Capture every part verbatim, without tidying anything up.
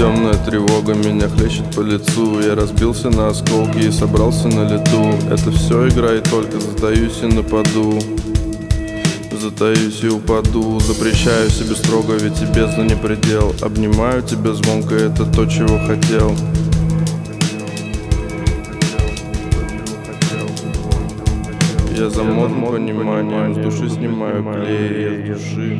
Темная тревога меня хлещет по лицу. Я разбился на осколки и собрался на лету. Это все игра и только затаюсь и нападу. Затаюсь и упаду. Запрещаю себе строго, ведь и бездна не предел. Обнимаю тебя звонко, это то, чего хотел. Я замотан пониманием, с души снимаю клей, я с души.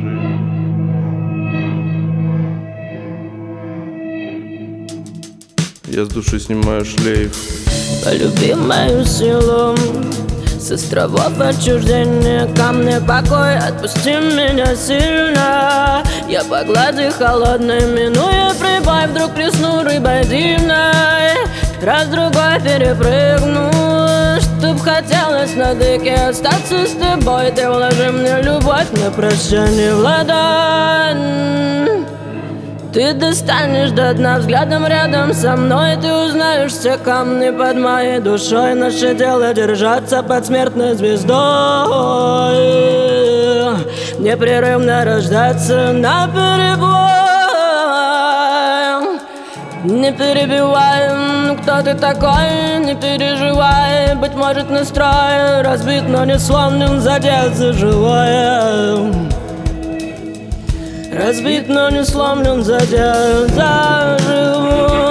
Я с души снимаю шлейф. Полюби мою силу, с островов отчуждения ко мне покой. Отпусти меня сильно, я по глади холодной, минуя прибой, вдруг плесну рыбой дивной. Раз-другой перепрыгну, чтоб хотелось на дыке остаться с тобой. Ты вложи мне любовь на прощание в ладонь. Ты достанешь до дна взглядом рядом со мной. Ты узнаешь все камни под моей душой. Наше дело держаться под смертной звездой, непрерывно рождаться наперебой. Не перебивай, кто ты такой, не переживай. Быть может настрой разбит, но не сломлен, задет за живое. Разбит, но не сломлен, задет за живое.